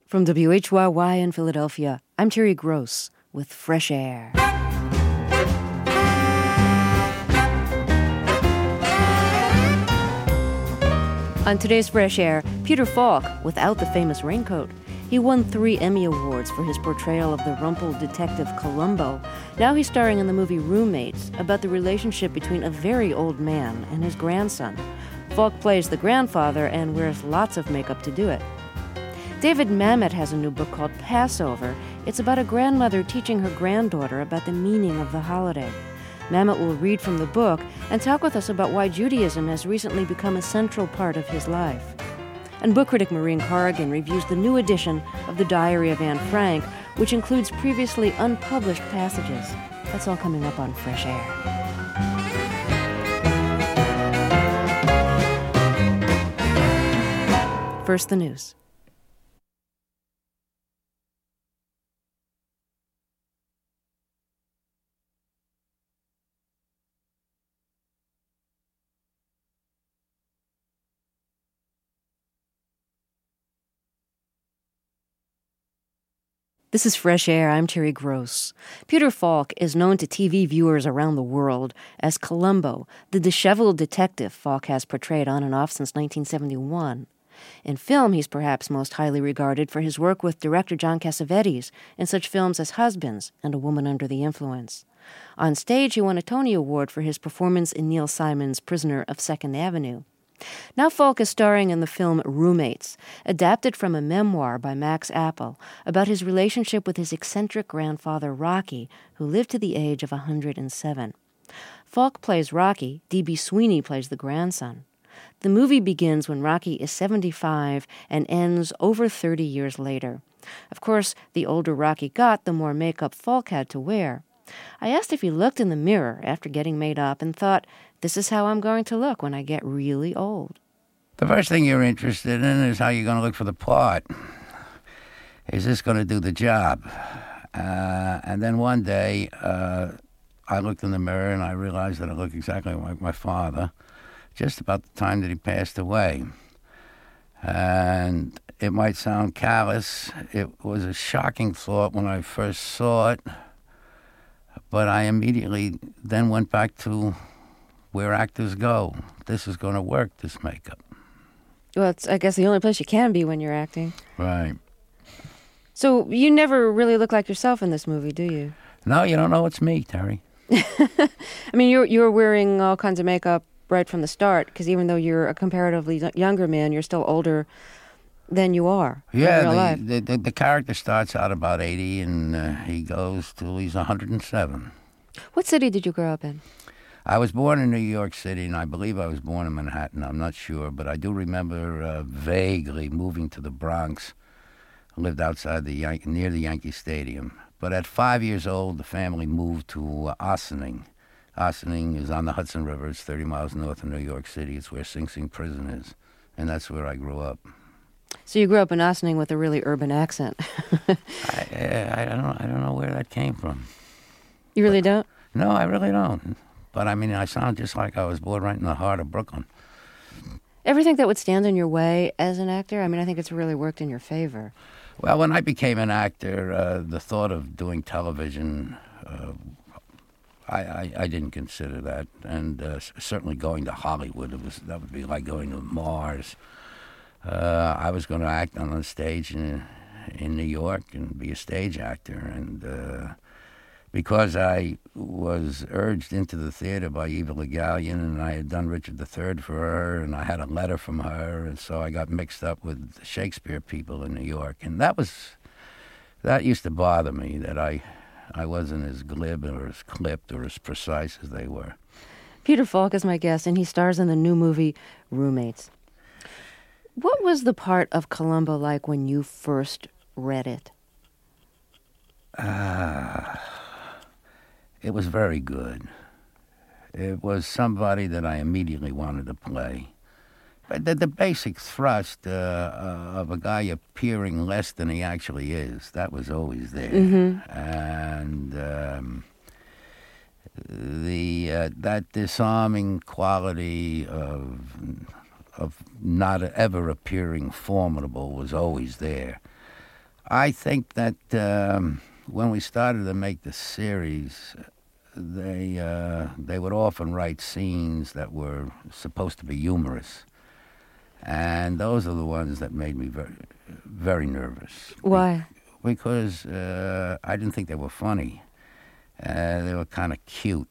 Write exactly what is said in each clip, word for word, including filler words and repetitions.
From W H Y Y in Philadelphia, I'm Terry Gross with Fresh Air. On today's Fresh Air, Peter Falk, without the famous raincoat. He won three Emmy Awards for his portrayal of the rumpled detective Columbo. Now he's starring in the movie Roommates, about the relationship between a very old man and his grandson. Falk plays the grandfather and wears lots of makeup to do it. David Mamet has a new book called Passover. It's about a grandmother teaching her granddaughter about the meaning of the holiday. Mamet will read from the book and talk with us about why Judaism has recently become a central part of his life. And book critic Maureen Corrigan reviews the new edition of The Diary of Anne Frank, which includes previously unpublished passages. That's all coming up on Fresh Air. First, the news. This is Fresh Air. I'm Terry Gross. Peter Falk is known to T V viewers around the world as Columbo, the disheveled detective Falk has portrayed on and off since nineteen seventy-one. In film, he's perhaps most highly regarded for his work with director John Cassavetes in such films as Husbands and A Woman Under the Influence. On stage, he won a Tony Award for his performance in Neil Simon's Prisoner of Second Avenue. Now Falk is starring in the film Roommates, adapted from a memoir by Max Apple about his relationship with his eccentric grandfather Rocky, who lived to the age of one hundred seven. Falk plays Rocky, D B. Sweeney plays the grandson. The movie begins when Rocky is seventy-five and ends over thirty years later. Of course, the older Rocky got, the more makeup Falk had to wear. I asked if he looked in the mirror after getting made up and thought, this is how I'm going to look when I get really old. The first thing you're interested in is how you're going to look for the part. Is this going to do the job? Uh, and then one day, uh, I looked in the mirror and I realized that I looked exactly like my father, just about the time that he passed away. And it might sound callous. It was a shocking thought when I first saw it. But I immediately then went back to where actors go. This is going to work, this makeup. Well, it's, I guess, the only place you can be when you're acting. Right. So you never really look like yourself in this movie, do you? No, you don't know it's me, Terry. I mean, you're, you're wearing all kinds of makeup right from the start, because even though you're a comparatively younger man, you're still older than you are yeah, in real the, life. The, the, the character starts out about eighty, and uh, he goes till he's one hundred seven. What city did you grow up in? I was born in New York City, and I believe I was born in Manhattan. I'm not sure, but I do remember uh, vaguely moving to the Bronx. I lived outside the Yan- near the Yankee Stadium. But at five years old, the family moved to uh, Ossining. Ossining is on the Hudson River. It's thirty miles north of New York City. It's where Sing Sing Prison is, and that's where I grew up. So you grew up in Ossining with a really urban accent. I, uh, I don't know. I don't know where that came from. You really but, don't? No, I really don't. But I mean, I sound just like I was born right in the heart of Brooklyn. Ever think that would stand in your way as an actor? I mean, I think it's really worked in your favor. Well, when I became an actor, uh, the thought of doing television, uh, I, I, I didn't consider that, and uh, certainly going to Hollywood, it was that would be like going to Mars. Uh, I was going to act on a stage in in New York and be a stage actor, and uh, because I was urged into the theater by Eva Le Gallienne, and I had done Richard the Third for her, and I had a letter from her, and so I got mixed up with the Shakespeare people in New York, and that was that used to bother me that I I wasn't as glib or as clipped or as precise as they were. Peter Falk is my guest, and he stars in the new movie Roommates. What was the part of Columbo like when you first read it? Ah, uh, it was very good. It was somebody that I immediately wanted to play. But the, the basic thrust uh, uh, of a guy appearing less than he actually is, that was always there. Mm-hmm. And um, the uh, that disarming quality of of not ever appearing formidable was always there. I think that um, when we started to make the series, they uh, they would often write scenes that were supposed to be humorous, and those are the ones that made me very very nervous. Why? Be- because uh, I didn't think they were funny. Uh, they were kind of cute,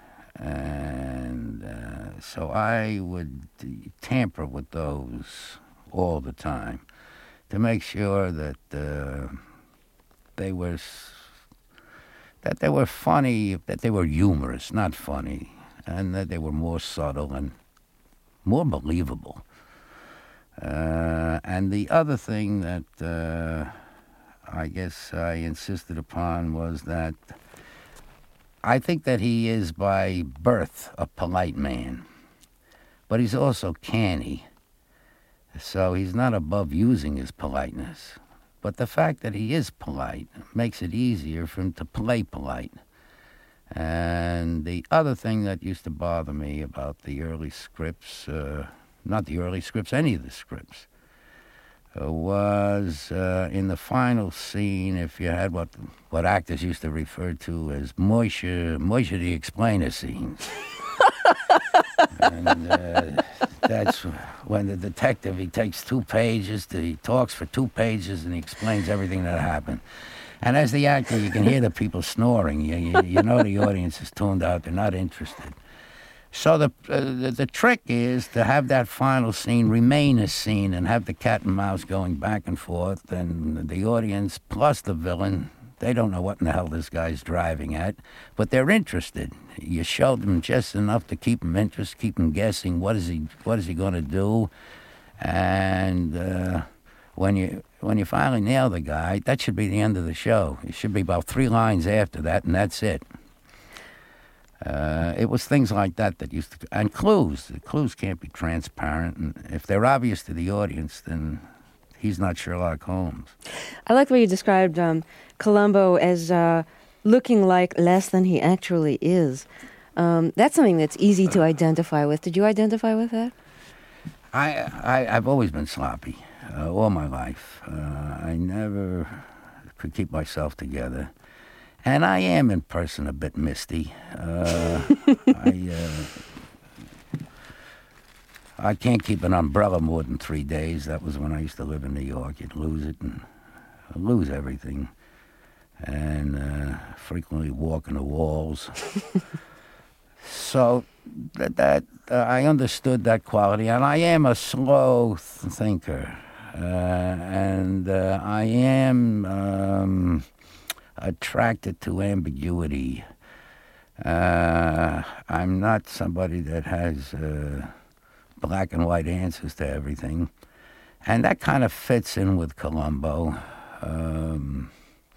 and uh, so I would tamper with those all the time to make sure that uh, they were s- that they were funny, that they were humorous, not funny, and that they were more subtle and more believable. Uh, and the other thing that uh, I guess I insisted upon was that I think that he is by birth a polite man, but he's also canny. So he's not above using his politeness. But the fact that he is polite makes it easier for him to play polite. And the other thing that used to bother me about the early scripts, uh, not the early scripts, any of the scripts, uh, was uh, in the final scene, if you had what what actors used to refer to as Moishe, Moishe the Explainer scenes. And uh, that's when the detective, he takes two pages, to, he talks for two pages, and he explains everything that happened. And as the actor, you can hear the people snoring. You, you, you know the audience is tuned out. They're not interested. So the, uh, the the trick is to have that final scene remain a scene and have the cat and mouse going back and forth, and the audience plus the villain, they don't know what in the hell this guy's driving at, but they're interested. You show them just enough to keep them interested, keep them guessing. What is he? What is he going to do? And uh, when you when you finally nail the guy, that should be the end of the show. It should be about three lines after that, and that's it. Uh, it was things like that that used to, and clues. The clues can't be transparent, and if they're obvious to the audience, then he's not Sherlock Holmes. I like the way you described um, Columbo as uh, looking like less than he actually is. Um, that's something that's easy to identify with. Did you identify with that? I, I I've always been sloppy, uh, all my life. Uh, I never could keep myself together. And I am in person a bit misty. Uh, I uh, I can't keep an umbrella more than three days. That was when I used to live in New York. You'd lose it and lose everything, and uh, frequently walk in the walls. So that, that uh, I understood that quality, and I am a slow th- thinker, uh, and uh, I am. Um, attracted to ambiguity. Uh, I'm not somebody that has uh, black and white answers to everything. And that kind of fits in with Columbo. Um,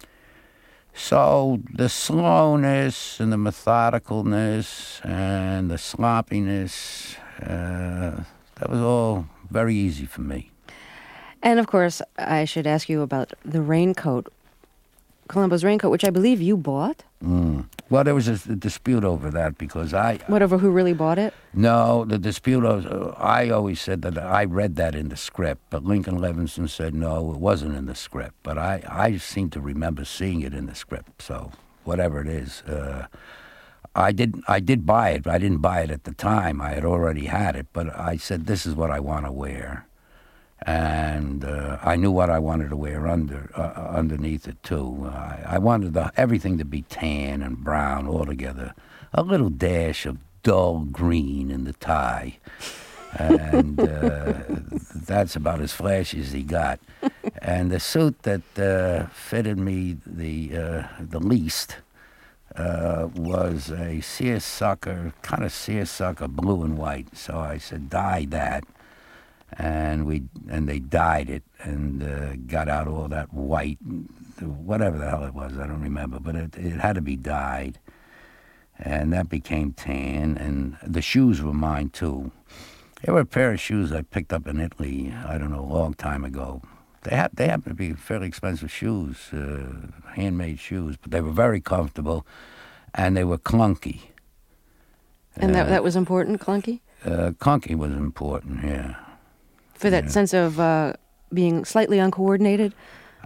so the slowness and the methodicalness and the sloppiness, uh, that was all very easy for me. And of course, I should ask you about the raincoat. Columbo's raincoat, which I believe you bought. Mm. Well, there was a, a dispute over that because I... What, over who really bought it? No, the dispute was... Uh, I always said that I read that in the script, but Lincoln Levinson said, no, it wasn't in the script. But I, I seem to remember seeing it in the script, so whatever it is. Uh, I did I did buy it, but I didn't buy it at the time. I had already had it, but I said, this is what I want to wear. And uh, I knew what I wanted to wear under uh, underneath it too. I, I wanted the, everything to be tan and brown all together. A little dash of dull green in the tie, and uh, that's about as flashy as he got. And the suit that uh, fitted me the uh, the least uh, was a seersucker, kind of seersucker blue and white. So I said, dye that. And we and they dyed it and uh, got out all that white, whatever the hell it was, I don't remember, but it, it had to be dyed, and that became tan. And the shoes were mine too. They were a pair of shoes I picked up in Italy, I don't know, a long time ago. They ha- they happened to be fairly expensive shoes, uh, handmade shoes, but they were very comfortable, and they were clunky. And uh, that that was important, clunky? Uh, clunky was important, yeah. For that Yeah. sense of uh, being slightly uncoordinated?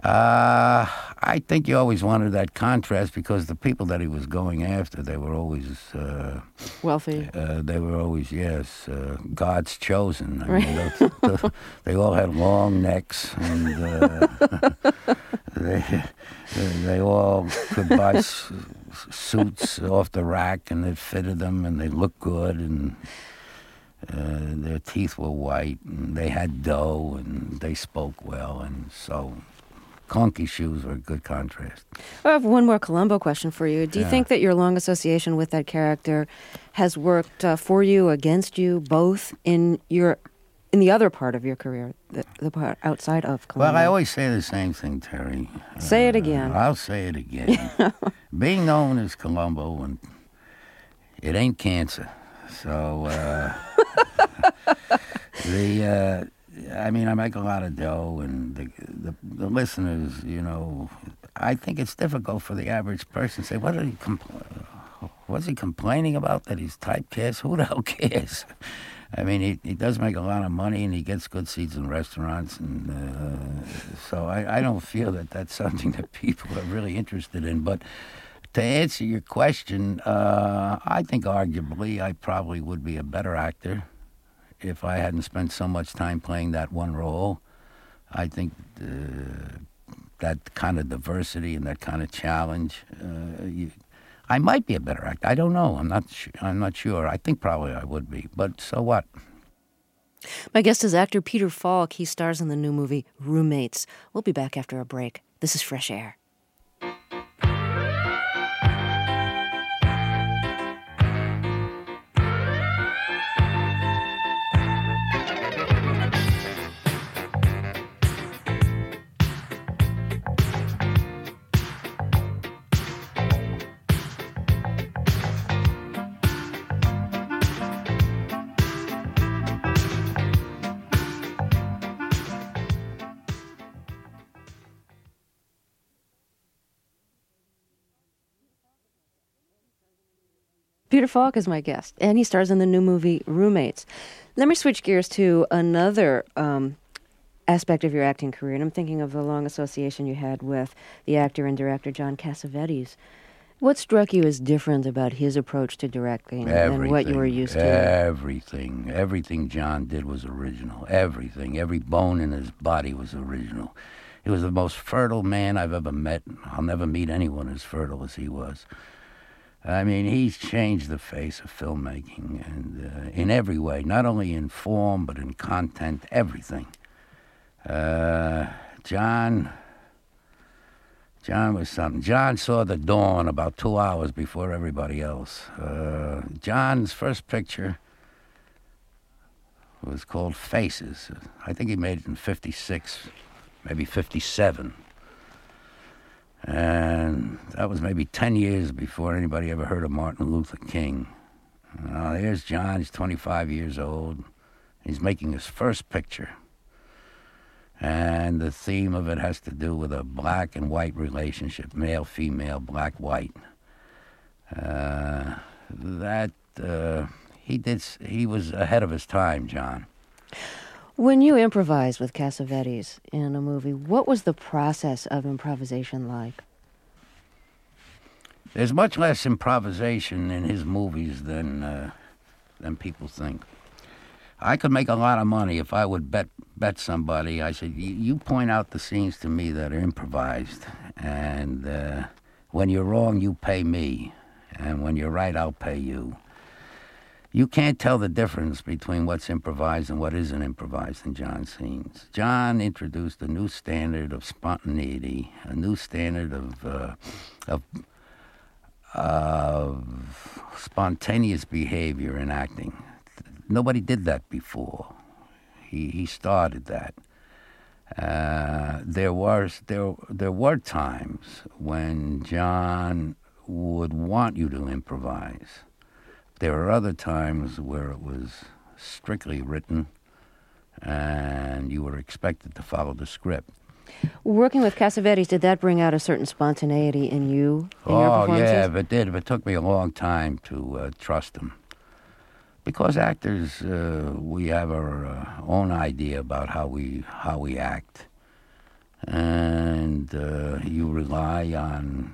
Uh, I think you always wanted that contrast because the people that he was going after, they were always uh, wealthy. Uh, they were always, yes, uh, God's chosen. I right. mean, they, they, they all had long necks, and uh, they they all could buy s- suits off the rack, and it fitted them, and they looked good, and uh, their teeth were white, and they had dough, and they spoke well, and so. Clunky shoes were a good contrast. I have one more Columbo question for you. Do you Yeah. think that your long association with that character has worked uh, for you, against you, both in your in the other part of your career, the, the part outside of Columbo? Well, I always say the same thing, Terry. Say uh, it again. I'll say it again. Being known as Columbo, and it ain't cancer. So uh, the. Uh, I mean, I make a lot of dough, and the, the the listeners, you know, I think it's difficult for the average person to say, what are he compl- what's he complaining about that he's typecast? Who the hell cares? I mean, he, he does make a lot of money, and he gets good seats in restaurants, and uh, so I, I don't feel that that's something that people are really interested in. But to answer your question, uh, I think arguably I probably would be a better actor if I hadn't spent so much time playing that one role. I think uh, that kind of diversity and that kind of challenge, uh, you, I might be a better actor. I don't know. I'm not. Sh- I'm not sure. I think probably I would be. But so what? My guest is actor Peter Falk. He stars in the new movie Roommates. We'll be back after a break. This is Fresh Air. Peter Falk is my guest, and he stars in the new movie Roommates. Let me switch gears to another um, aspect of your acting career, and I'm thinking of the long association you had with the actor and director John Cassavetes. What struck you as different about his approach to directing Everything, than what you were used to? Everything. Everything John did was original. Everything. Every bone in his body was original. He was the most fertile man I've ever met. I'll never meet anyone as fertile as he was. I mean, he's changed the face of filmmaking, and uh, in every way, not only in form, but in content, everything. Uh, John, John was something. John saw the dawn about two hours before everybody else. Uh, John's first picture was called Faces. I think he made it in fifty-six, maybe fifty-seven. And that was maybe ten years before anybody ever heard of Martin Luther King. Now, here's John, he's twenty-five years old. He's making his first picture. And the theme of it has to do with a black and white relationship, male, female, black, white. Uh, that, uh, he did, he was ahead of his time, John. When you improvised with Cassavetes in a movie, what was the process of improvisation like? There's much less improvisation in his movies than uh, than people think. I could make a lot of money if I would bet bet somebody. I said, you point out the scenes to me that are improvised, and uh, when you're wrong, you pay me, and when you're right, I'll pay you. You can't tell the difference between what's improvised and what isn't improvised in John's scenes. John introduced a new standard of spontaneity, a new standard of uh, of, of spontaneous behavior in acting. Nobody did that before. He he started that. Uh, there was there there were times when John would want you to improvise. There were other times where it was strictly written and you were expected to follow the script. Working with Cassavetes, did that bring out a certain spontaneity in you, in your Oh, performances? yeah, if it did. If it took me a long time to uh, trust him. Because actors, uh, we have our uh, own idea about how we how we act. and uh, you rely on,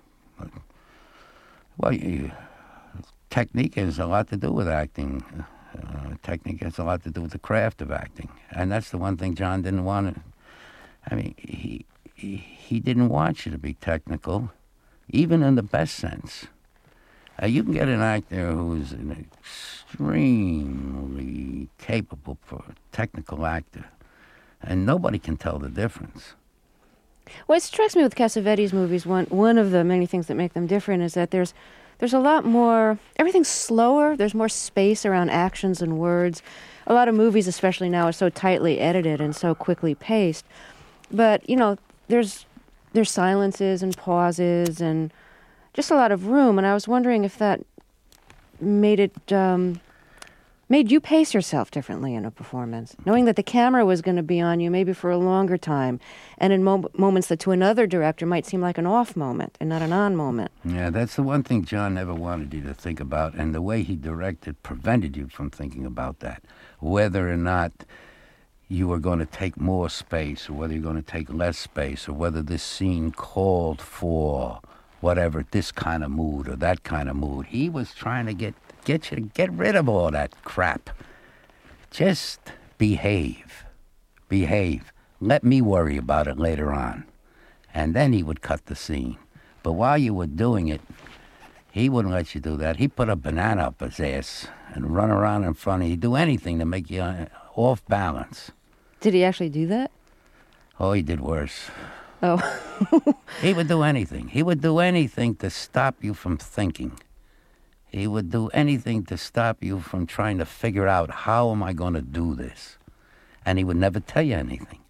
well, you, technique has a lot to do with acting. Uh, technique has a lot to do with the craft of acting, and that's the one thing John didn't want to. I mean, he he, he didn't want you to be technical, even in the best sense. Uh, you can get an actor who's an extremely capable, technical actor, and nobody can tell the difference. Well, it strikes me with Cassavetes movies, one one of the many things that make them different is that there's there's a lot more, everything's slower, there's more space around actions and words. A lot of movies, especially now, are so tightly edited and so quickly paced. But, you know, there's there's silences and pauses and just a lot of room, and I was wondering if that made it um, made you pace yourself differently in a performance, knowing that the camera was going to be on you maybe for a longer time, and in mo- moments that to another director might seem like an off moment and not an on moment. Yeah, that's the one thing John never wanted you to think about, and the way he directed prevented you from thinking about that, whether or not you were going to take more space or whether you're going to take less space or whether this scene called for whatever, this kind of mood or that kind of mood. He was trying to get get you to get rid of all that crap. Just behave. Behave. Let me worry about it later on. And then he would cut the scene. But while you were doing it, he wouldn't let you do that. He'd put a banana up his ass and run around in front of you. He'd do anything to make you uh, off balance. Did he actually do that? Oh, he did worse. Oh. He would do anything. He would do anything to stop you from thinking. He would do anything to stop you from trying to figure out, how am I going to do this? And he would never tell you anything.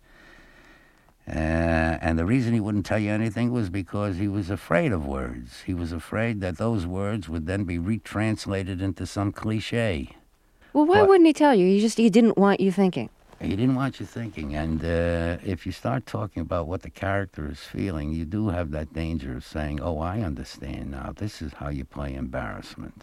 Uh, and the reason he wouldn't tell you anything was because he was afraid of words. He was afraid that those words would then be retranslated into some cliche. Well, why But- wouldn't he tell you? He just he didn't want you thinking. He didn't want you thinking, and uh, if you start talking about what the character is feeling, you do have that danger of saying, oh, I understand now. This is how you play embarrassment.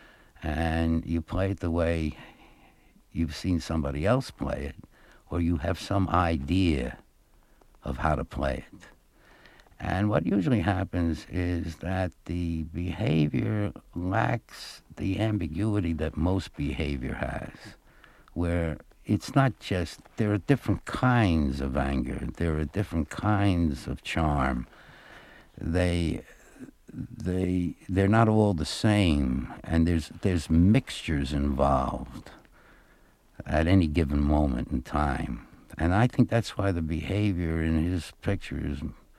And you play it the way you've seen somebody else play it, or you have some idea of how to play it. And what usually happens is that the behavior lacks the ambiguity that most behavior has, where it's not just, there are different kinds of anger. There are different kinds of charm. They, they, they're not all the same, and there's there's mixtures involved at any given moment in time. And I think that's why the behavior in his picture is,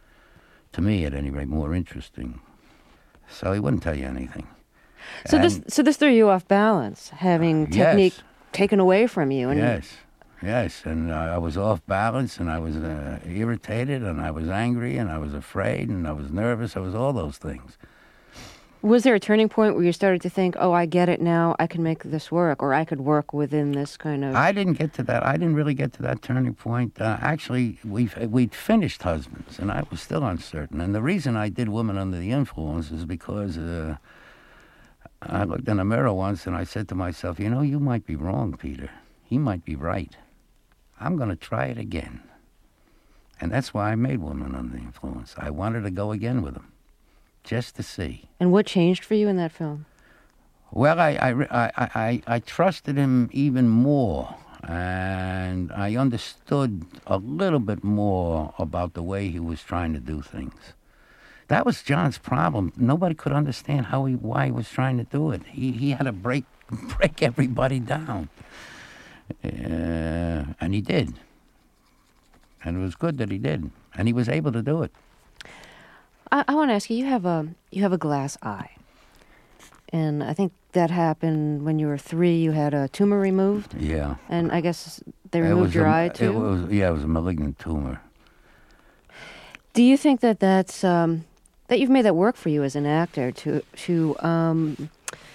to me at any rate, more interesting. So he wouldn't tell you anything. So And- this so this threw you off balance, having Yes. technique taken away from you. And Yes, yes, and uh, I was off balance, and I was uh, irritated, and I was angry, and I was afraid, and I was nervous. I was all those things. was there a turning point where you started to think, oh, I get it now, I can make this work, or I could work within this kind of... I didn't get to that. I didn't really get to that turning point. Uh, actually, we we'd finished Husbands, and I was still uncertain. And the reason I did Woman Under the Influence is because uh, I looked in the mirror once, and I said to myself, you know, you might be wrong, Peter. He might be right. I'm going to try it again. And that's why I made Woman Under the Influence. I wanted to go again with him, just to see. And what changed for you in that film? Well, I, I, I, I, I trusted him even more, and I understood a little bit more about the way he was trying to do things. That was John's problem. Nobody could understand how he, why he was trying to do it. He, he had to break, break everybody down, uh, and he did. And it was good that he did, and he was able to do it. I, I want to ask you, you have a you have a glass eye. And I think that happened when you were three. You had a tumor removed. Yeah. And I guess they It removed was your a- eye, too? It was, yeah, it was a malignant tumor. Do you think that that's, um, that you've made that work for you as an actor to, to um,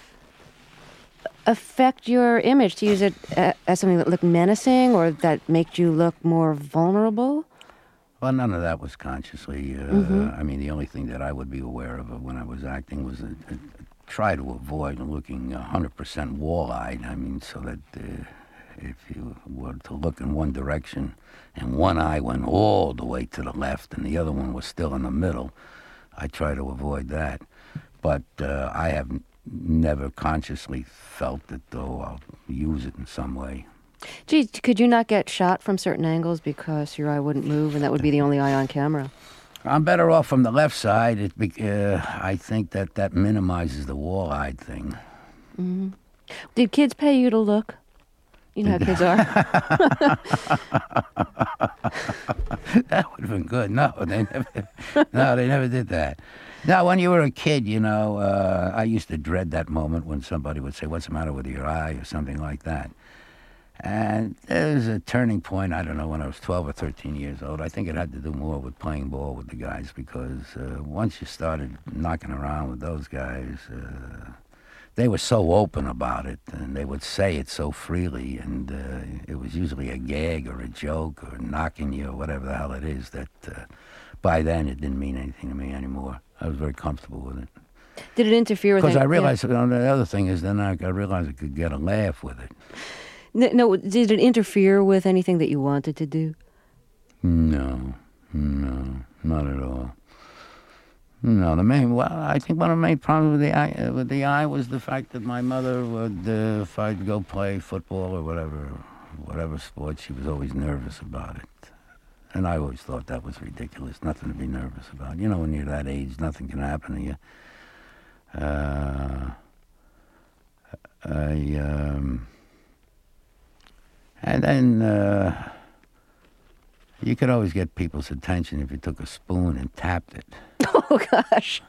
affect your image, to use it a, as something that looked menacing or that made you look more vulnerable? Well, none of that was consciously. Uh, Mhm. I mean, the only thing that I would be aware of when I was acting was a, a, try to avoid looking one hundred percent wall-eyed. I mean, so that uh, if you were to look in one direction and one eye went all the way to the left and the other one was still in the middle, I try to avoid that. But uh, I have n- never consciously felt that, though I'll use it in some way. Gee, could you not get shot from certain angles because your eye wouldn't move and that would be the only eye on camera? I'm better off from the left side. It be, uh, I think that that minimizes the wall-eyed thing. Mm-hmm. Did kids pay you to look? You know how kids are. That would have been good. No, they never. No, they never did that. Now, when you were a kid, you know, uh, I used to dread that moment when somebody would say, "What's the matter with your eye?" or something like that. And there was a turning point, I don't know, when I was twelve or thirteen years old. I think it had to do more with playing ball with the guys because uh, once you started knocking around with those guys, uh, they were so open about it and they would say it so freely, and uh, it was usually a gag or a joke or knocking you or whatever the hell it is that uh, by then it didn't mean anything to me anymore. I was very comfortable with it. Did it interfere with it? Because I realized, yeah. you know, the other thing is then I, I realized I could get a laugh with it. No, did it interfere with anything that you wanted to do? No, no, not at all. No, the main, well, I think one of the main problems with the eye, uh, with the eye was the fact that my mother would, uh, if I'd go play football or whatever, whatever sport, she was always nervous about it. And I always thought that was ridiculous, nothing to be nervous about. You know, when you're that age, nothing can happen to you. Uh, I, um... And then uh, you could always get people's attention if you took a spoon and tapped it. Oh, gosh.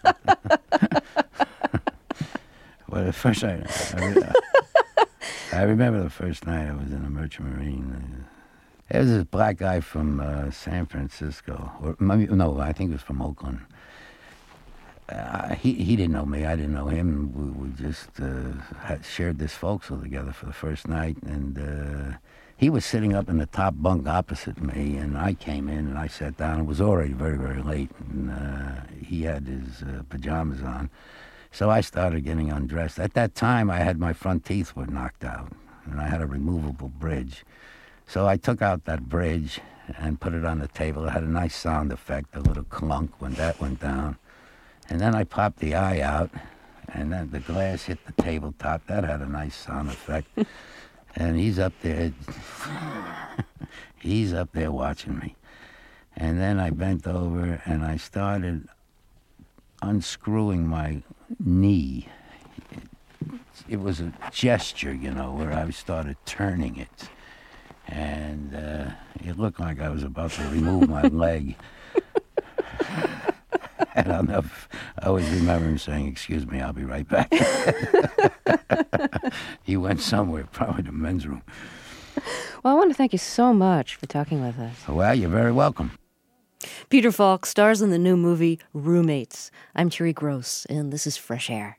Well, the first night, I, I remember the first night I was in a Merchant Marine. There was this black guy from uh, San Francisco. Or no, I think it was from Oakland. Uh, he he didn't know me. I didn't know him. We, we just uh, had shared this forecastle together for the first night, and uh, he was sitting up in the top bunk opposite me, and I came in and I sat down. It was already very, very late, and uh, he had his uh, pajamas on. So I started getting undressed. At that time, I had my front teeth were knocked out, and I had a removable bridge. So I took out that bridge and put it on the table. It had a nice sound effect, a little clunk when that went down. And then I popped the eye out, and then the glass hit the tabletop. That had a nice sound effect. And he's up there, he's up there watching me. And then I bent over, and I started unscrewing my knee. It, it was a gesture, you know, where I started turning it. And uh, it looked like I was about to remove my leg. And I'll never, I always remember him saying, "Excuse me, I'll be right back." He went somewhere, probably the men's room. Well, I want to thank you so much for talking with us. Well, you're very welcome. Peter Falk stars in the new movie Roommates. I'm Terry Gross, and this is Fresh Air.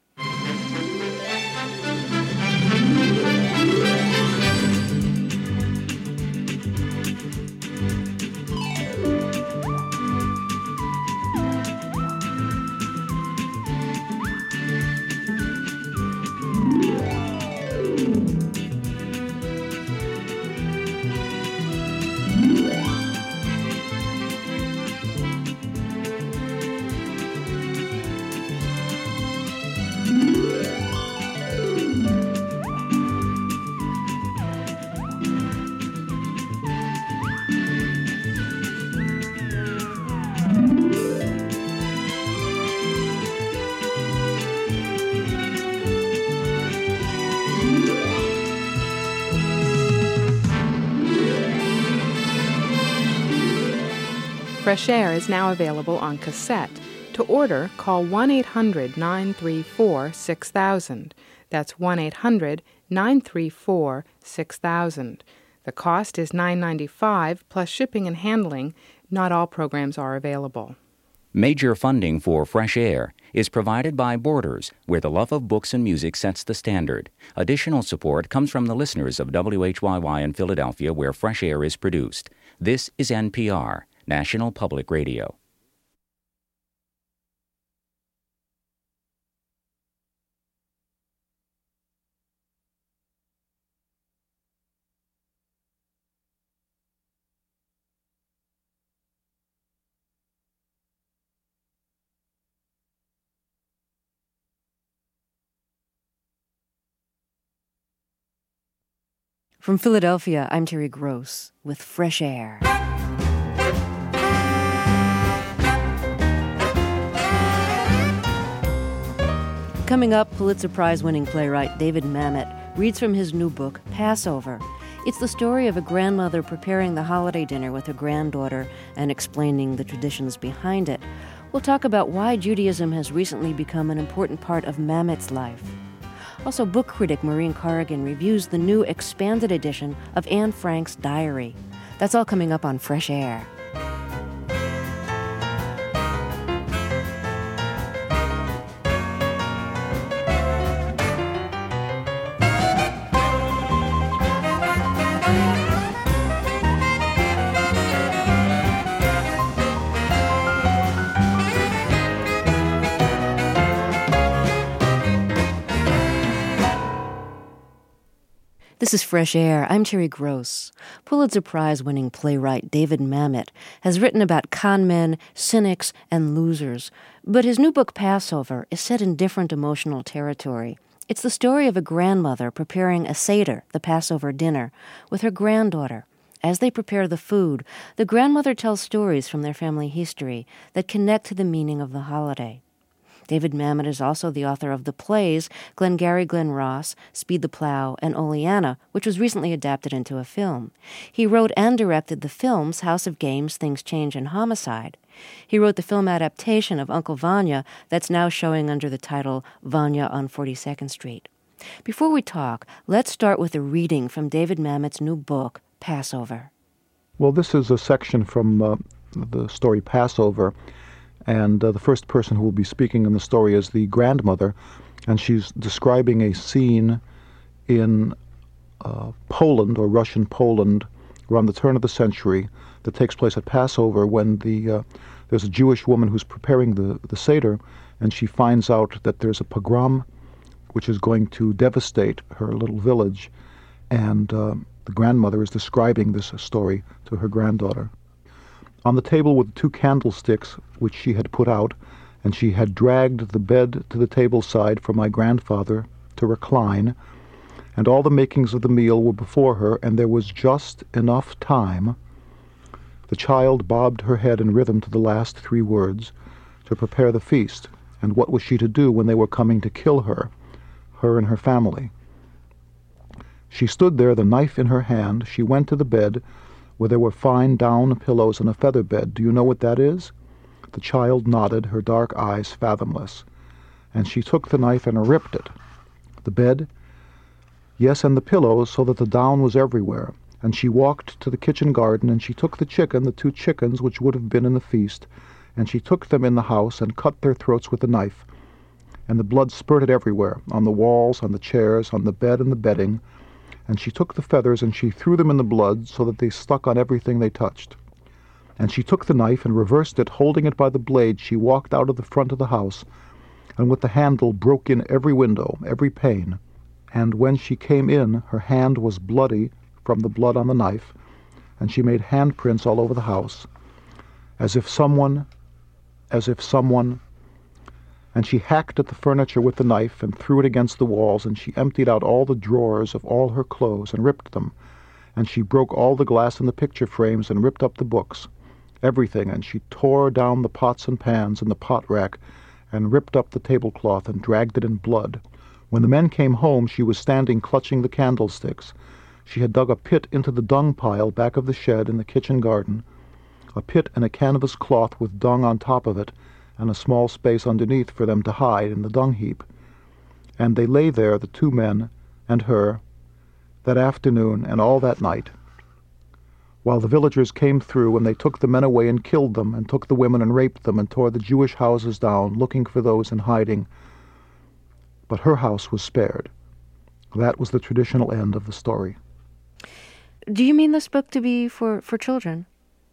Fresh Air is now available on cassette. To order, call one eight hundred nine three four six thousand. That's one eight hundred nine three four six thousand. The cost is nine dollars and ninety-five cents plus shipping and handling. Not all programs are available. Major funding for Fresh Air is provided by Borders, where the love of books and music sets the standard. Additional support comes from the listeners of W H Y Y in Philadelphia, where Fresh Air is produced. This is N P R, National Public Radio. From Philadelphia, I'm Terry Gross with Fresh Air. Coming up, Pulitzer Prize-winning playwright David Mamet reads from his new book, Passover. It's the story of a grandmother preparing the holiday dinner with her granddaughter and explaining the traditions behind it. We'll talk about why Judaism has recently become an important part of Mamet's life. Also, book critic Maureen Corrigan reviews the new expanded edition of Anne Frank's diary. That's all coming up on Fresh Air. This is Fresh Air. I'm Terry Gross. Pulitzer Prize-winning playwright David Mamet has written about con men, cynics, and losers. But his new book, Passover, is set in different emotional territory. It's the story of a grandmother preparing a Seder, the Passover dinner, with her granddaughter. As they prepare the food, the grandmother tells stories from their family history that connect to the meaning of the holiday. David Mamet is also the author of the plays Glengarry Glen Ross, Speed the Plow, and Oleanna, which was recently adapted into a film. He wrote and directed the films House of Games, Things Change, and Homicide. He wrote the film adaptation of Uncle Vanya that's now showing under the title Vanya on forty-second Street. Before we talk, let's start with a reading from David Mamet's new book, Passover. Well, this is a section from uh, the story Passover. And uh, the first person who will be speaking in the story is the grandmother, and she's describing a scene in uh, Poland, or Russian Poland, around the turn of the century, that takes place at Passover, when the uh, there's a Jewish woman who's preparing the, the Seder, and she finds out that there's a pogrom which is going to devastate her little village, and uh, the grandmother is describing this story to her granddaughter. On the table were the two candlesticks which she had put out, and she had dragged the bed to the table side for my grandfather to recline, and all the makings of the meal were before her, and there was just enough time. The child bobbed her head in rhythm to the last three words, to prepare the feast, and what was she to do when they were coming to kill her, her and her family? She stood there, the knife in her hand. She went to the bed, where there were fine down pillows and a feather bed. Do you know what that is? The child nodded, her dark eyes fathomless. And she took the knife and ripped it. The bed? Yes, and the pillows, so that the down was everywhere. And she walked to the kitchen garden, and she took the chicken, the two chickens which would have been in the feast, and she took them in the house and cut their throats with the knife. And the blood spurted everywhere, on the walls, on the chairs, on the bed and the bedding. And she took the feathers and she threw them in the blood so that they stuck on everything they touched. And she took the knife and reversed it, holding it by the blade. She walked out of the front of the house, and with the handle broke in every window, every pane. And when she came in, her hand was bloody from the blood on the knife, and she made handprints all over the house, as if someone, as if someone... And she hacked at the furniture with the knife and threw it against the walls, and she emptied out all the drawers of all her clothes and ripped them. And she broke all the glass in the picture frames and ripped up the books, everything, and she tore down the pots and pans in the pot rack and ripped up the tablecloth and dragged it in blood. When the men came home, she was standing clutching the candlesticks. She had dug a pit into the dung pile back of the shed in the kitchen garden, a pit and a canvas cloth with dung on top of it, and a small space underneath for them to hide in the dung heap. And they lay there, the two men and her, that afternoon and all that night, while the villagers came through, and they took the men away and killed them, and took the women and raped them, and tore the Jewish houses down, looking for those in hiding. But her house was spared. That was the traditional end of the story. Do you mean this book to be for, for children?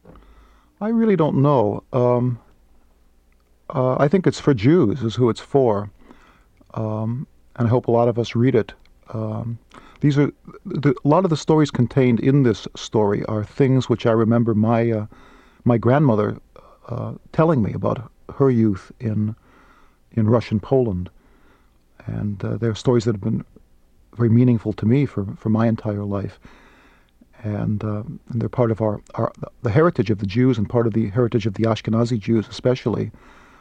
I really don't know. Um... Uh, I think it's for Jews, is who it's for, um, and I hope a lot of us read it. Um, these are the, a lot of the stories contained in this story are things which I remember my uh, my grandmother uh, telling me about her youth in in Russian Poland, and uh, they're stories that have been very meaningful to me for, for my entire life. And, uh, and they're part of our, our the heritage of the Jews and part of the heritage of the Ashkenazi Jews especially.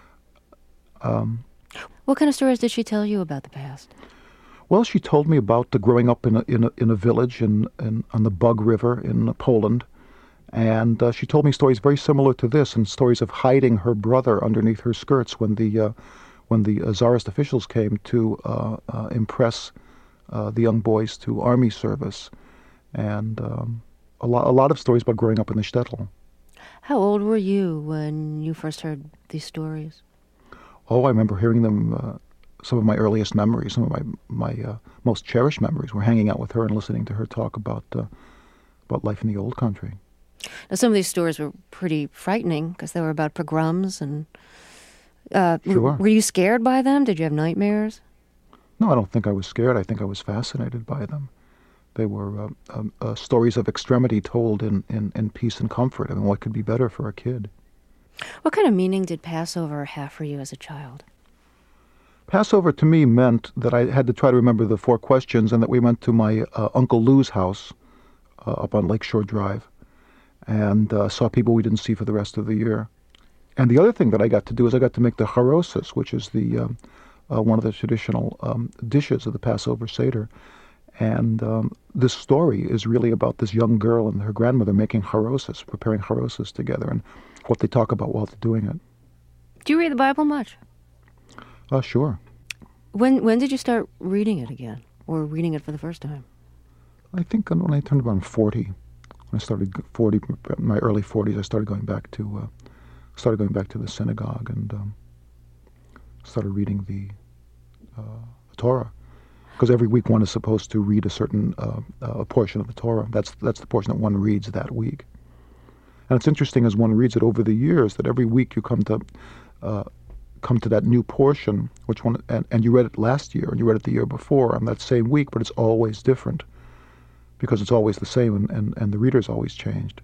Um, what kind of stories did she tell you about the past? Well, she told me about the growing up in a, in a, in a village in, in, on the Bug River in Poland. And uh, she told me stories very similar to this, and stories of hiding her brother underneath her skirts when the uh, when the uh, Tsarist officials came to uh, uh, impress uh, the young boys to army service, and um, a lot a lot of stories about growing up in the shtetl. How old were you when you first heard these stories? Oh, I remember hearing them. Uh, some of my earliest memories, some of my my uh, most cherished memories, were hanging out with her and listening to her talk about uh, about life in the old country. Now, some of these stories were pretty frightening because they were about pogroms and. Uh, sure. Were you scared by them? Did you have nightmares? No, I don't think I was scared. I think I was fascinated by them. They were uh, uh, uh, stories of extremity told in, in, in peace and comfort. I mean, what could be better for a kid? What kind of meaning did Passover have for you as a child? Passover to me meant that I had to try to remember the four questions, and that we went to my uh, Uncle Lou's house uh, up on Lakeshore Drive and uh, saw people we didn't see for the rest of the year. And the other thing that I got to do is I got to make the charoses, which is the um, uh, one of the traditional um, dishes of the Passover Seder. And um, this story is really about this young girl and her grandmother making charoses, preparing charoses together, and what they talk about while they're doing it. Do you read the Bible much? Uh, sure. When when did you start reading it again, or reading it for the first time? I think when I turned around forty, when I started forty, in my early forties, I started going back to uh, started going back to the synagogue and um, started reading the, uh, the Torah. Because every week one is supposed to read a certain uh, uh, portion of the Torah. That's that's the portion that one reads that week. And it's interesting as one reads it over the years that every week you come to uh, come to that new portion, which one, and, and you read it last year and you read it the year before on that same week, but it's always different because it's always the same, and, and, and the reader's always changed.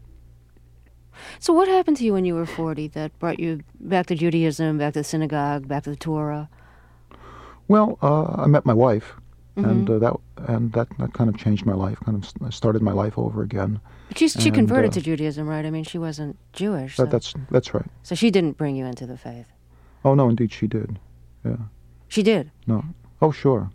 So what happened to you when you were forty that brought you back to Judaism, back to the synagogue, back to the Torah? Well, uh, I met my wife. Mm-hmm. And uh, that and that, that kind of changed my life. Kind of started my life over again. But she she and, converted uh, to Judaism, right? I mean, she wasn't Jewish. So. That, that's that's right. So she didn't bring you into the faith. Oh no, indeed she did. Yeah. She did. No. Oh sure.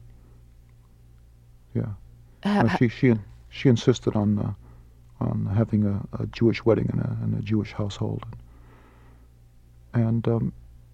Yeah. Ha- no, she she she insisted on uh, on having a, a Jewish wedding in a in a Jewish household. And. Um,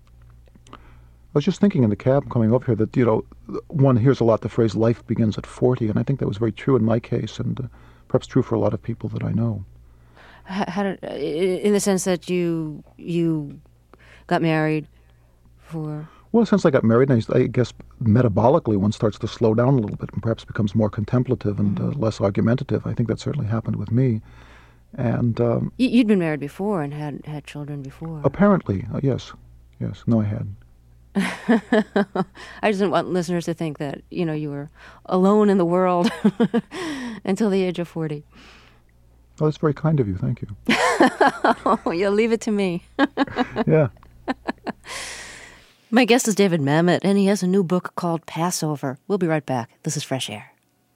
I was just thinking in the cab coming up here that, you know, one hears a lot the phrase life begins at forty, and I think that was very true in my case, and uh, perhaps true for a lot of people that I know. How, how did, in the sense that you you got married for... Well, since I got married, I, I guess metabolically one starts to slow down a little bit and perhaps becomes more contemplative and mm-hmm. uh, less argumentative. I think that certainly happened with me. And um, You'd been married before and had, had children before. Apparently, uh, yes. Yes, no I had. I just didn't want listeners to think that, you know, you were alone in the world until the age of forty. Oh, that's very kind of you. Thank you. Oh, you'll leave it to me. Yeah. My guest is David Mamet, and he has a new book called Passover. We'll be right back. This is Fresh Air.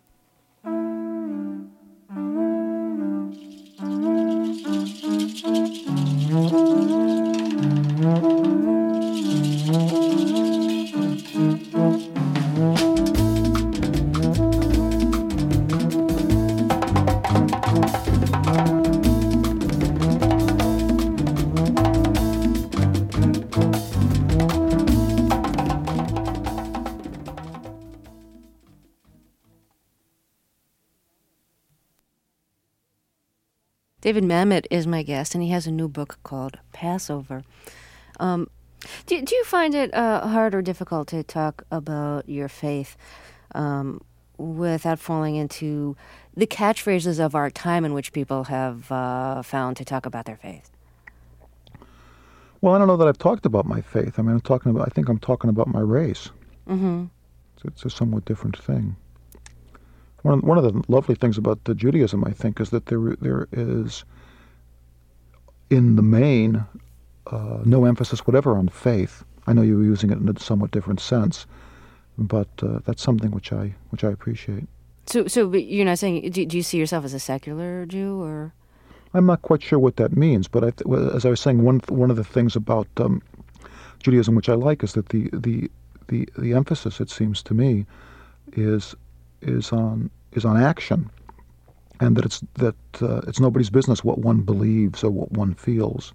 David Mamet is my guest, and he has a new book called Passover. Um, do, do you find it uh, hard or difficult to talk about your faith um, without falling into the catchphrases of our time in which people have uh, found to talk about their faith? Well, I don't know that I've talked about my faith. I mean, I'm talking about. I think I'm talking about my race. Mm-hmm. It's, it's a somewhat different thing. One of, one of the lovely things about the Judaism, I think, is that there there is, in the main, uh, no emphasis whatever on faith. I know you were using it in a somewhat different sense, but uh, that's something which I which I appreciate. So, so but you're not saying, do, do you see yourself as a secular Jew, or? I'm not quite sure what that means, but I th- well, as I was saying, one one of the things about um, Judaism which I like is that the, the the the emphasis, it seems to me, is is on is on action, and that it's that uh, it's nobody's business what one believes or what one feels.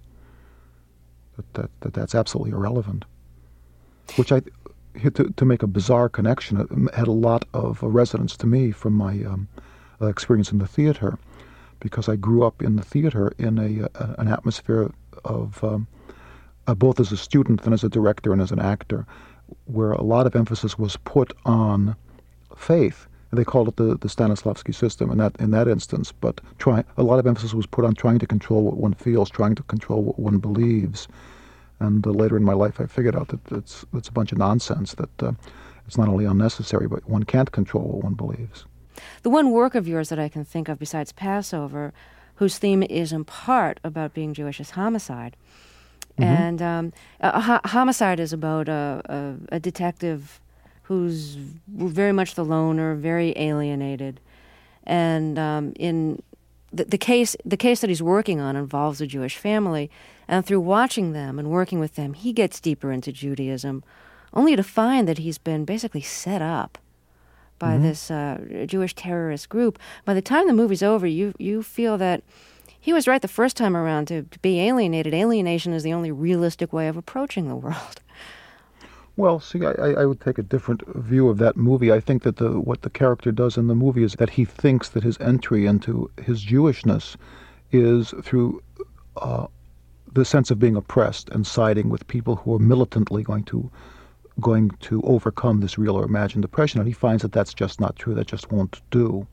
That that, that that's absolutely irrelevant. Which I, to to make a bizarre connection, it had a lot of resonance to me from my um, uh, experience in the theater, because I grew up in the theater in a, a an atmosphere of um, uh, both as a student and as a director and as an actor, where a lot of emphasis was put on faith. And they called it the, the Stanislavski system in that in that instance. But try, a lot of emphasis was put on trying to control what one feels, trying to control what one believes. And uh, later in my life, I figured out that it's it's a bunch of nonsense. That uh, it's not only unnecessary, but one can't control what one believes. The one work of yours that I can think of besides Passover, whose theme is in part about being Jewish, is Homicide. Mm-hmm. And um, a, a Homicide is about a, a, a detective who's very much the loner, very alienated, and um, in the, the case the case that he's working on involves a Jewish family, and through watching them and working with them, he gets deeper into Judaism, only to find that he's been basically set up by mm-hmm. this uh, Jewish terrorist group. By the time the movie's over, you you feel that he was right the first time around to, to be alienated. Alienation is the only realistic way of approaching the world. Well, see, I, I would take a different view of that movie. I think that the what the character does in the movie is that he thinks that his entry into his Jewishness is through uh, the sense of being oppressed and siding with people who are militantly going to going to overcome this real or imagined oppression. And he finds that that's just not true. That just won't do.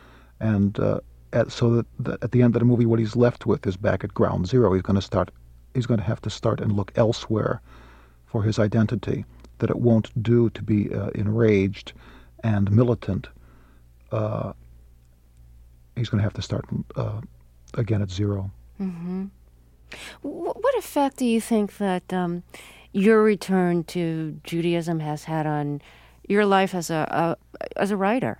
And uh, at, so that, that at the end of the movie, what he's left with is back at ground zero. He's going to start. He's going to have to start and look elsewhere for his identity, that it won't do to be uh, enraged and militant. Uh, he's going to have to start uh, again at zero. Mm-hmm. What effect do you think that um, your return to Judaism has had on your life as a, a as a writer?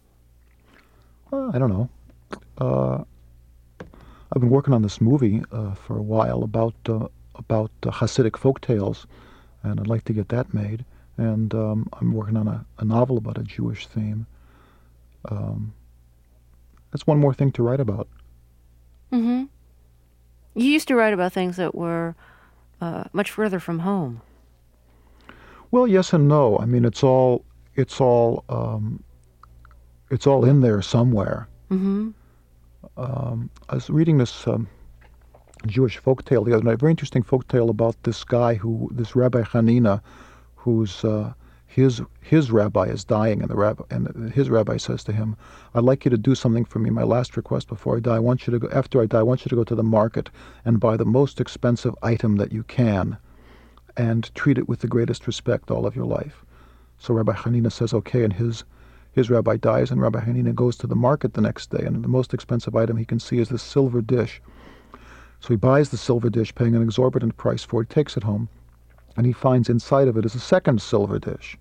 Uh, I don't know. Uh, I've been working on this movie uh, for a while about uh, about uh, Hasidic folktales, and I'd like to get that made. And um, I'm working on a, a novel about a Jewish theme. Um, that's one more thing to write about. Mm-hmm. You used to write about things that were uh, much further from home. Well, yes and no. I mean, it's all it's all um, it's all in there somewhere. Mm-hmm. Um, I was reading this um, Jewish folktale the other night, a very interesting folktale about this guy who, this Rabbi Hanina, whose uh, his his rabbi is dying, and the rabbi and his rabbi says to him, "I'd like you to do something for me. My last request before I die. I want you to go. After I die, I want you to go to the market and buy the most expensive item that you can, and treat it with the greatest respect all of your life." So Rabbi Hanina says, "Okay," and his his rabbi dies, and Rabbi Hanina goes to the market the next day, and the most expensive item he can see is this silver dish. So he buys the silver dish, paying an exorbitant price for it, takes it home, and he finds inside of it is a second silver dish.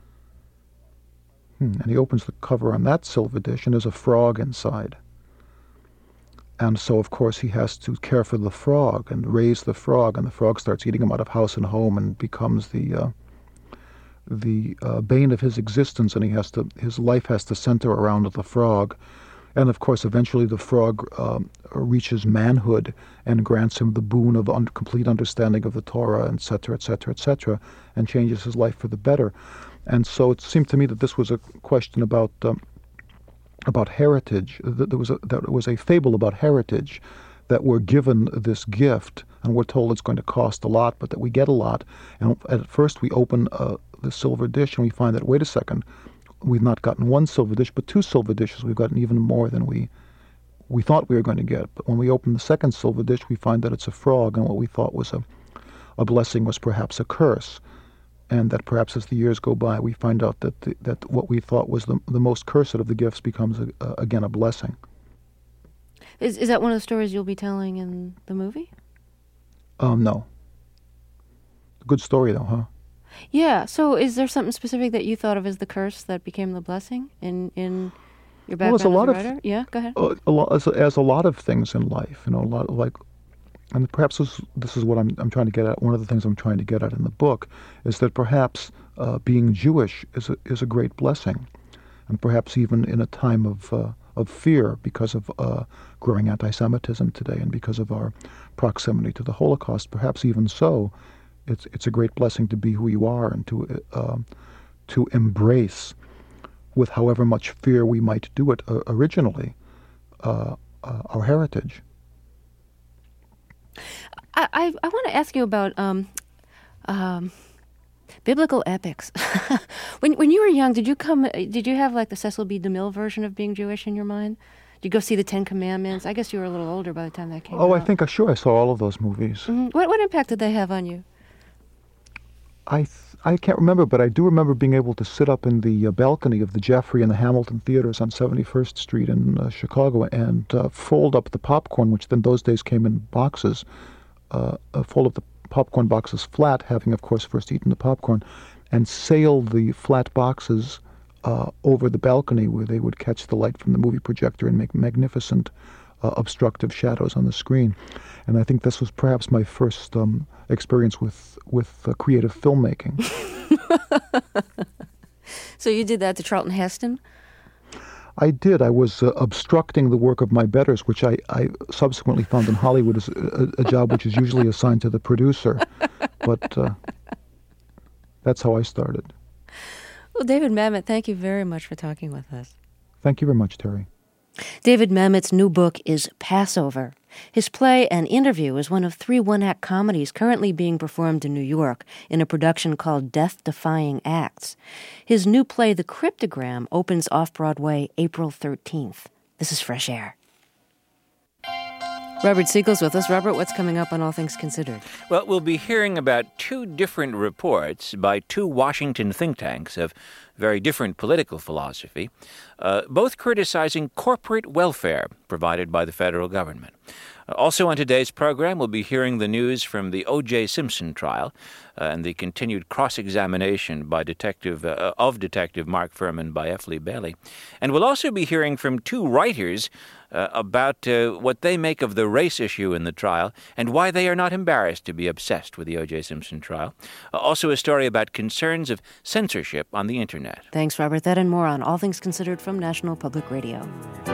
Hmm. And he opens the cover on that silver dish, and there's a frog inside. And so, of course, he has to care for the frog and raise the frog, and the frog starts eating him out of house and home and becomes the uh, the uh, bane of his existence, and he has to his life has to center around the frog. And of course, eventually the frog um, reaches manhood and grants him the boon of un- complete understanding of the Torah, et cetera, et cetera, et cetera, and changes his life for the better. And so it seemed to me that this was a question about um, about heritage. That there was a, that it was a fable about heritage, that we're given this gift, and we're told it's going to cost a lot, but that we get a lot. And at first, we open uh, the silver dish, and we find that, wait a second, we've not gotten one silver dish, but two silver dishes. We've gotten even more than we we thought we were going to get. But when we open the second silver dish, we find that it's a frog, and what we thought was a, a blessing was perhaps a curse. And that perhaps as the years go by, we find out that the, that what we thought was the, the most cursed of the gifts becomes, a, a, again, a blessing. Is is that one of the stories you'll be telling in the movie? Um, no. Good story, though, huh? Yeah. So is there something specific that you thought of as the curse that became the blessing in, in your Well, background there's a lot as a of- writer? Yeah, go ahead. Uh, a lot, as, as a lot of things in life, you know, a lot like, and perhaps this, this is what I'm, I'm trying to get at. One of the things I'm trying to get at in the book is that perhaps uh, being Jewish is a, is a great blessing, and perhaps even in a time of uh, of fear because of uh, growing anti-Semitism today and because of our proximity to the Holocaust, perhaps even so, it's it's a great blessing to be who you are and to uh, to embrace, with however much fear we might do it uh, originally, uh, uh, our heritage. I, I, I want to ask you about um, um, biblical epics. when when you were young, did you come? Did you have like the Cecil B. DeMille version of being Jewish in your mind? Did you go see the Ten Commandments? I guess you were a little older by the time that came out. Oh, I think, uh, sure, I saw all of those movies. Mm-hmm. What what impact did they have on you? I th- I can't remember, but I do remember being able to sit up in the uh, balcony of the Jeffrey and the Hamilton theaters on seventy-first Street in uh, Chicago and uh, fold up the popcorn, which then those days came in boxes, uh, uh, fold up the popcorn boxes flat, having, of course, first eaten the popcorn, and sail the flat boxes uh, over the balcony where they would catch the light from the movie projector and make magnificent uh, obstructive shadows on the screen. And I think this was perhaps my first um, experience with, with uh, creative filmmaking. So you did that to Charlton Heston? I did. I was uh, obstructing the work of my betters, which I, I subsequently found in Hollywood is a, a job which is usually assigned to the producer. But uh, that's how I started. Well, David Mamet, thank you very much for talking with us. Thank you very much, Terry. David Mamet's new book is Passover. His play and interview is one of three one-act comedies currently being performed in New York in a production called Death-Defying Acts. His new play, The Cryptogram, opens off-Broadway April thirteenth. This is Fresh Air. Robert Siegel's with us. Robert, what's coming up on All Things Considered? Well, we'll be hearing about two different reports by two Washington think tanks of very different political philosophy, uh, both criticizing corporate welfare provided by the federal government. Uh, also on today's program, we'll be hearing the news from the O J. Simpson trial uh, and the continued cross-examination by detective uh, of Detective Mark Furman by F. Lee Bailey. And we'll also be hearing from two writers Uh, about uh, what they make of the race issue in the trial and why they are not embarrassed to be obsessed with the O J. Simpson trial. Uh, also a story about concerns of censorship on the Internet. Thanks, Robert. That and more on All Things Considered from National Public Radio.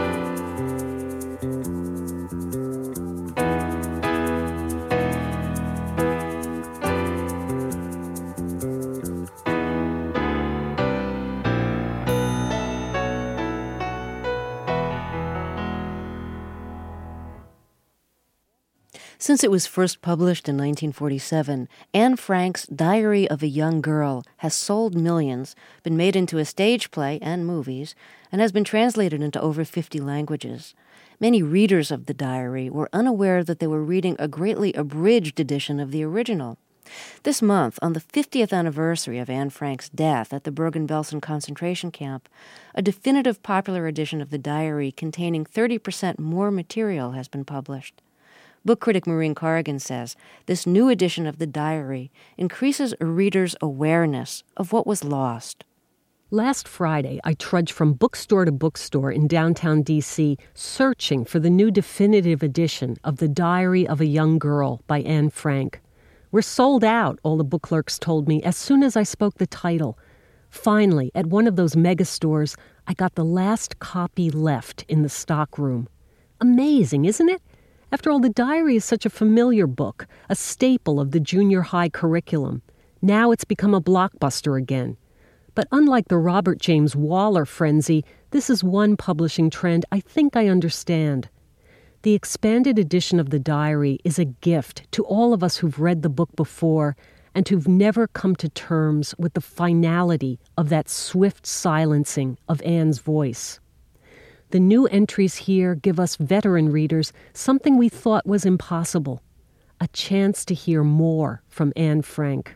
Since it was first published in nineteen forty-seven, Anne Frank's Diary of a Young Girl has sold millions, been made into a stage play and movies, and has been translated into over fifty languages. Many readers of the diary were unaware that they were reading a greatly abridged edition of the original. This month, on the fiftieth anniversary of Anne Frank's death at the Bergen-Belsen concentration camp, a definitive popular edition of the diary containing thirty percent more material has been published. Book critic Maureen Corrigan says this new edition of the diary increases a reader's awareness of what was lost. Last Friday, I trudged from bookstore to bookstore in downtown D C searching for the new definitive edition of The Diary of a Young Girl by Anne Frank. We're sold out, all the book clerks told me as soon as I spoke the title. Finally, at one of those mega stores, I got the last copy left in the stock room. Amazing, isn't it? After all, the diary is such a familiar book, a staple of the junior high curriculum. Now it's become a blockbuster again. But unlike the Robert James Waller frenzy, this is one publishing trend I think I understand. The expanded edition of the diary is a gift to all of us who've read the book before and who've never come to terms with the finality of that swift silencing of Anne's voice. The new entries here give us veteran readers something we thought was impossible, a chance to hear more from Anne Frank.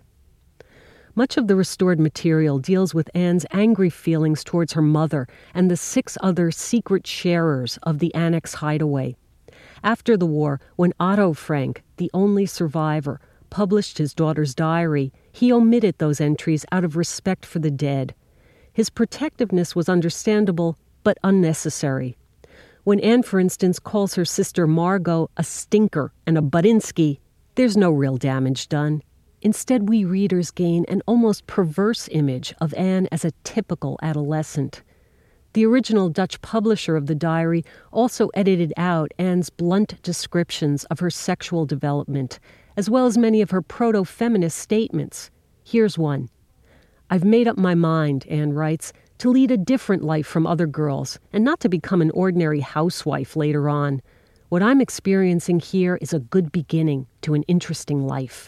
Much of the restored material deals with Anne's angry feelings towards her mother and the six other secret sharers of the Annex hideaway. After the war, when Otto Frank, the only survivor, published his daughter's diary, he omitted those entries out of respect for the dead. His protectiveness was understandable, but unnecessary. When Anne, for instance, calls her sister Margot a stinker and a Budinsky, there's no real damage done. Instead, we readers gain an almost perverse image of Anne as a typical adolescent. The original Dutch publisher of the diary also edited out Anne's blunt descriptions of her sexual development, as well as many of her proto-feminist statements. Here's one. "I've made up my mind," Anne writes, "to lead a different life from other girls, and not to become an ordinary housewife later on. What I'm experiencing here is a good beginning to an interesting life."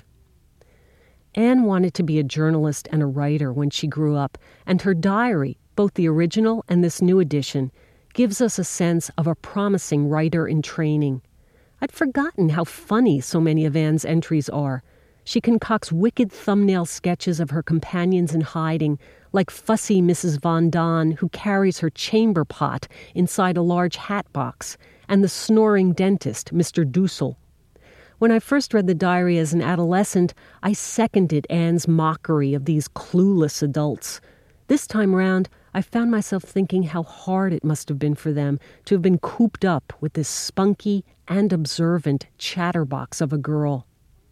Anne wanted to be a journalist and a writer when she grew up, and her diary, both the original and this new edition, gives us a sense of a promising writer in training. I'd forgotten how funny so many of Anne's entries are. She concocts wicked thumbnail sketches of her companions in hiding, like fussy Missus Von Don, who carries her chamber pot inside a large hat box, and the snoring dentist, Mister Dussel. When I first read the diary as an adolescent, I seconded Anne's mockery of these clueless adults. This time round, I found myself thinking how hard it must have been for them to have been cooped up with this spunky and observant chatterbox of a girl.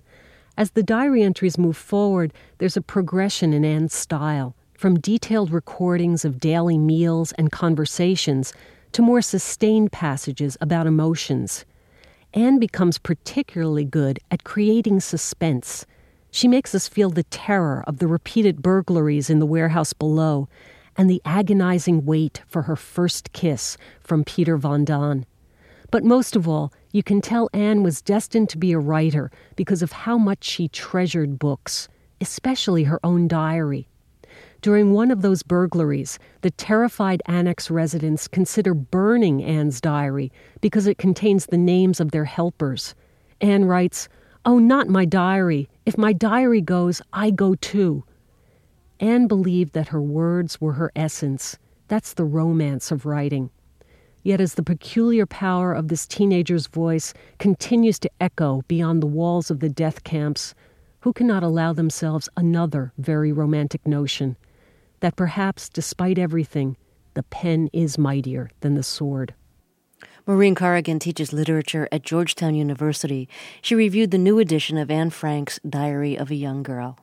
As the diary entries move forward, there's a progression in Anne's style, from detailed recordings of daily meals and conversations to more sustained passages about emotions. Anne becomes particularly good at creating suspense. She makes us feel the terror of the repeated burglaries in the warehouse below and the agonizing wait for her first kiss from Peter Von Don. But most of all, you can tell Anne was destined to be a writer because of how much she treasured books, especially her own diary. During one of those burglaries, the terrified annex residents consider burning Anne's diary because it contains the names of their helpers. Anne writes, "Oh, not my diary. If my diary goes, I go too." Anne believed that her words were her essence. That's the romance of writing. Yet as the peculiar power of this teenager's voice continues to echo beyond the walls of the death camps, who cannot allow themselves another very romantic notion, that perhaps, despite everything, the pen is mightier than the sword. Maureen Corrigan teaches literature at Georgetown University. She reviewed the new edition of Anne Frank's Diary of a Young Girl.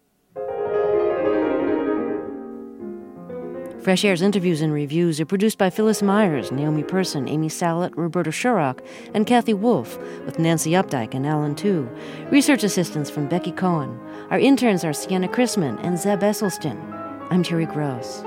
Fresh Air's interviews and reviews are produced by Phyllis Myers, Naomi Person, Amy Salet, Roberta Sherrock, and Kathy Wolf, with Nancy Updike and Alan Tu. Research assistance from Becky Cohen. Our interns are Sienna Chrisman and Zeb Esselstyn. I'm Terry Gross.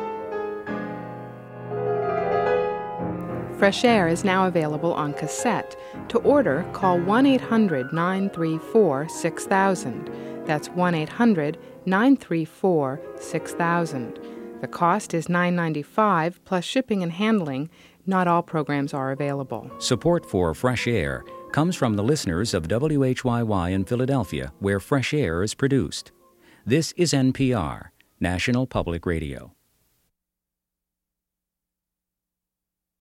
Fresh Air is now available on cassette. To order, call one eight hundred nine three four six thousand. That's one eight hundred nine three four six thousand. The cost is nine dollars and ninety-five cents plus shipping and handling. Not all programs are available. Support for Fresh Air comes from the listeners of W H Y Y in Philadelphia, where Fresh Air is produced. This is N P R, National Public Radio.